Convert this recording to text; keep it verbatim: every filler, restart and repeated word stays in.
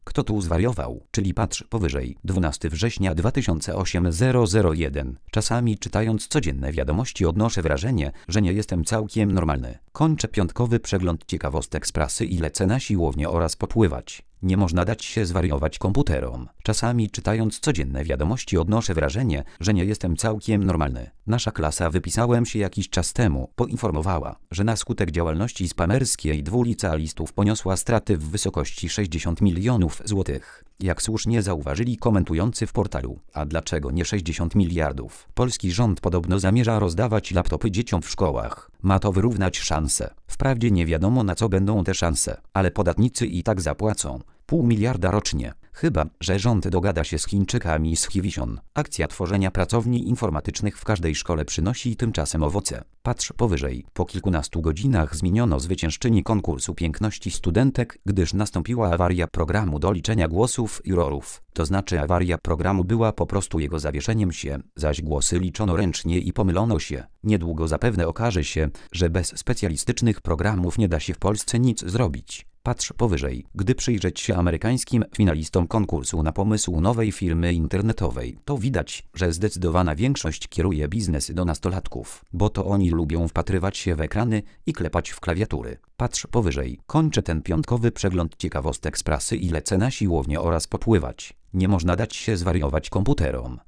Kto tu zwariował? Czyli patrz powyżej. dwunastego września dwa tysiące osiemnastego. Czasami czytając codzienne wiadomości odnoszę wrażenie, że nie jestem całkiem normalny. Kończę piątkowy przegląd ciekawostek z prasy i lecę na siłownię oraz popływać. Nie można dać się zwariować komputerom. Czasami czytając codzienne wiadomości odnoszę wrażenie, że nie jestem całkiem normalny. Nasza klasa, wypisałem się jakiś czas temu, poinformowała, że na skutek działalności spamerskiej dwóch licealistów poniosła straty w wysokości sześćdziesiąt milionów złotych. Jak słusznie zauważyli komentujący w portalu, a dlaczego nie sześćdziesiąt miliardów? Polski rząd podobno zamierza rozdawać laptopy dzieciom w szkołach. Ma to wyrównać szanse. Wprawdzie nie wiadomo, na co będą te szanse, ale podatnicy i tak zapłacą pół miliarda rocznie. Chyba że rząd dogada się z Chińczykami z Hivision. Akcja tworzenia pracowni informatycznych w każdej szkole przynosi tymczasem owoce. Patrz powyżej. Po kilkunastu godzinach zmieniono zwyciężczyni konkursu piękności studentek, gdyż nastąpiła awaria programu do liczenia głosów jurorów. To znaczy awaria programu była po prostu jego zawieszeniem się, zaś głosy liczono ręcznie i pomylono się. Niedługo zapewne okaże się, że bez specjalistycznych programów nie da się w Polsce nic zrobić. Patrz powyżej. Gdy przyjrzeć się amerykańskim finalistom konkursu na pomysł nowej firmy internetowej, to widać, że zdecydowana większość kieruje biznes do nastolatków, bo to oni lubią wpatrywać się w ekrany i klepać w klawiatury. Patrz powyżej. Kończę ten piątkowy przegląd ciekawostek z prasy i lecę na siłownię oraz popływać. Nie można dać się zwariować komputerom.